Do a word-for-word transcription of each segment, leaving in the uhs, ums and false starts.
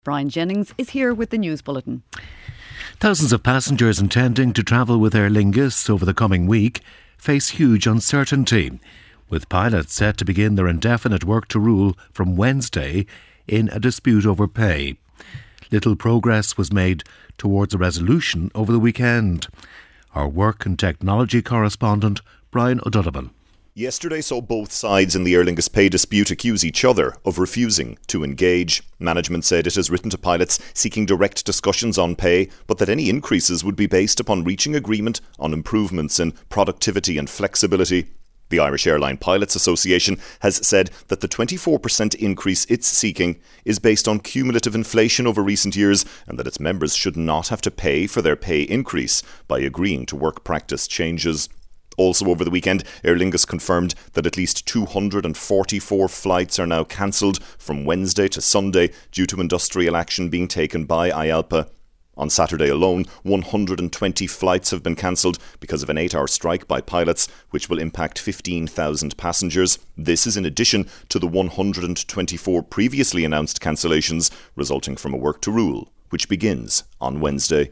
Brian Jennings is here with the news bulletin. Thousands of passengers intending to travel with Aer Lingus over the coming week face huge uncertainty, with pilots set to begin their indefinite work to rule from Wednesday in a dispute over pay. Little progress was made towards a resolution over the weekend. Our work and technology correspondent, Brian O'Donovan. Yesterday saw both sides in the Aer Lingus pay dispute accuse each other of refusing to engage. Management said it has written to pilots seeking direct discussions on pay, but that any increases would be based upon reaching agreement on improvements in productivity and flexibility. The Irish Airline Pilots Association has said that the twenty-four percent increase it's seeking is based on cumulative inflation over recent years and that its members should not have to pay for their pay increase by agreeing to work practice changes. Also over the weekend, Aer Lingus confirmed that at least two hundred forty-four flights are now cancelled from Wednesday to Sunday due to industrial action being taken by I A L P A. On Saturday alone, one hundred twenty flights have been cancelled because of an eight-hour strike by pilots, which will impact fifteen thousand passengers. This is in addition to the one hundred twenty-four previously announced cancellations resulting from a work to rule, which begins on Wednesday.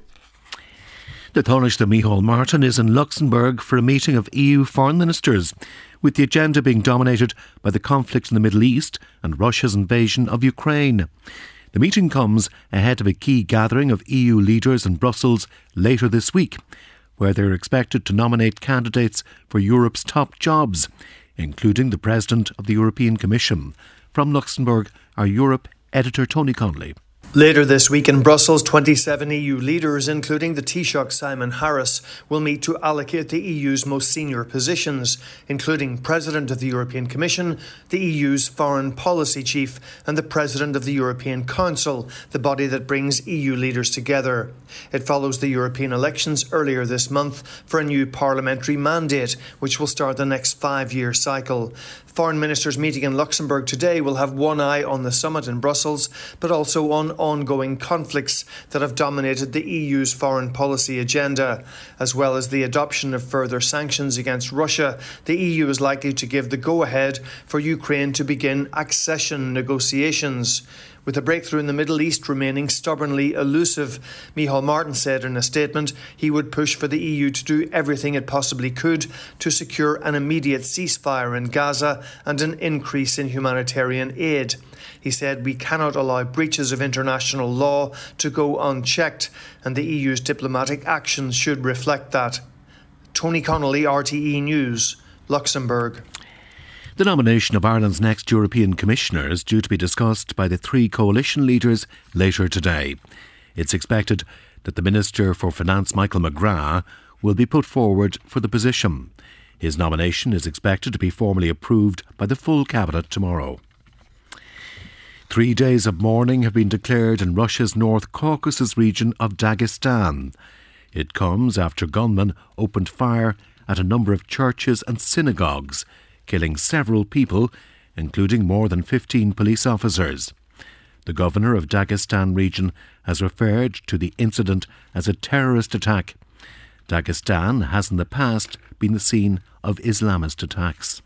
The Taoiseach Micheál Martin is in Luxembourg for a meeting of E U foreign ministers, with the agenda being dominated by the conflict in the Middle East and Russia's invasion of Ukraine. The meeting comes ahead of a key gathering of E U leaders in Brussels later this week, where they are expected to nominate candidates for Europe's top jobs, including the President of the European Commission. From Luxembourg, our Europe editor Tony Connolly. Later this week in Brussels, twenty-seven E U leaders, including the Taoiseach Simon Harris, will meet to allocate the E U's most senior positions, including President of the European Commission, the E U's Foreign Policy Chief, and the President of the European Council, the body that brings E U leaders together. It follows the European elections earlier this month for a new parliamentary mandate, which will start the next five-year cycle. Foreign ministers meeting in Luxembourg today will have one eye on the summit in Brussels, but also on ongoing conflicts that have dominated the E U's foreign policy agenda. As well as the adoption of further sanctions against Russia, the E U is likely to give the go-ahead for Ukraine to begin accession negotiations. With the breakthrough in the Middle East remaining stubbornly elusive, Micheál Martin said in a statement he would push for the E U to do everything it possibly could to secure an immediate ceasefire in Gaza and an increase in humanitarian aid. He said we cannot allow breaches of international law to go unchecked, and the E U's diplomatic actions should reflect that. Tony Connolly, R T E News, Luxembourg. The nomination of Ireland's next European Commissioner is due to be discussed by the three coalition leaders later today. It's expected that the Minister for Finance, Michael McGrath, will be put forward for the position. His nomination is expected to be formally approved by the full Cabinet tomorrow. Three days of mourning have been declared in Russia's North Caucasus region of Dagestan. It comes after gunmen opened fire at a number of churches and synagogues, killing several people, including more than fifteen police officers. The governor of Dagestan region has referred to the incident as a terrorist attack. Dagestan has in the past been the scene of Islamist attacks.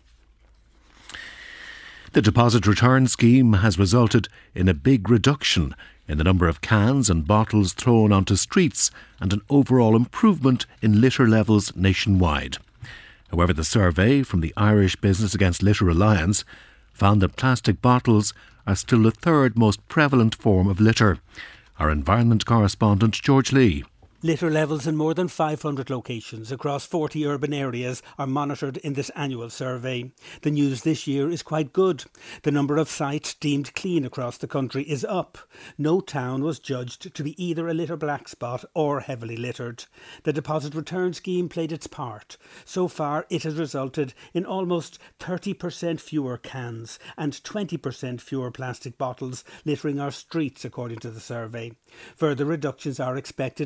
The deposit return scheme has resulted in a big reduction in the number of cans and bottles thrown onto streets and an overall improvement in litter levels nationwide. However, the survey from the Irish Business Against Litter Alliance found that plastic bottles are still the third most prevalent form of litter. Our environment correspondent, George Lee. Litter levels in more than five hundred locations across forty urban areas are monitored in this annual survey. The news this year is quite good. The number of sites deemed clean across the country is up. No town was judged to be either a litter black spot or heavily littered. The deposit return scheme played its part. So far, it has resulted in almost thirty percent fewer cans and twenty percent fewer plastic bottles littering our streets, according to the survey. Further reductions are expected as legislation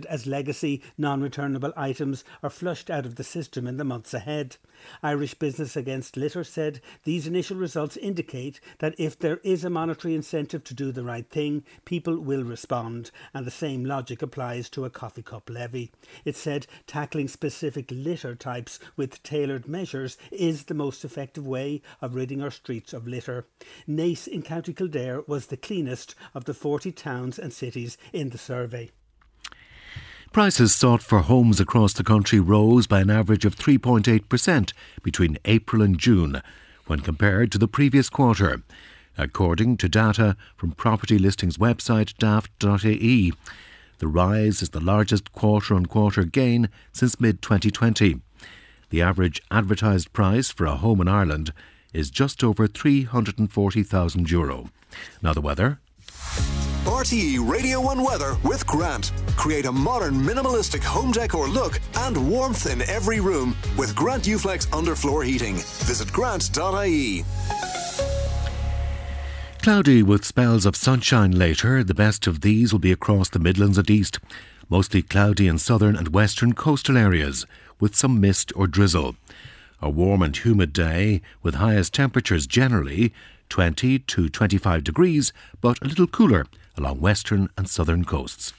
legacy non-returnable items are flushed out of the system in the months ahead. Irish Business Against Litter said these initial results indicate that if there is a monetary incentive to do the right thing, people will respond, and the same logic applies to a coffee cup levy. It said tackling specific litter types with tailored measures is the most effective way of ridding our streets of litter. Naas in County Kildare was the cleanest of the forty towns and cities in the survey. Prices sought for homes across the country rose by an average of three point eight percent between April and June when compared to the previous quarter, according to data from property listings website daft dot I E. The rise is the largest quarter-on-quarter gain since mid twenty twenty. The average advertised price for a home in Ireland is just over three hundred forty thousand euro. Now the weather. R T E Radio one weather with Grant. Create a modern minimalistic home decor look and warmth in every room with Grant Uflex underfloor heating. Visit grant dot I E. Cloudy with spells of sunshine later. The best of these will be across the Midlands and East. Mostly cloudy in southern and western coastal areas with some mist or drizzle. A warm and humid day with highest temperatures generally twenty to twenty-five degrees, but a little cooler along western and southern coasts.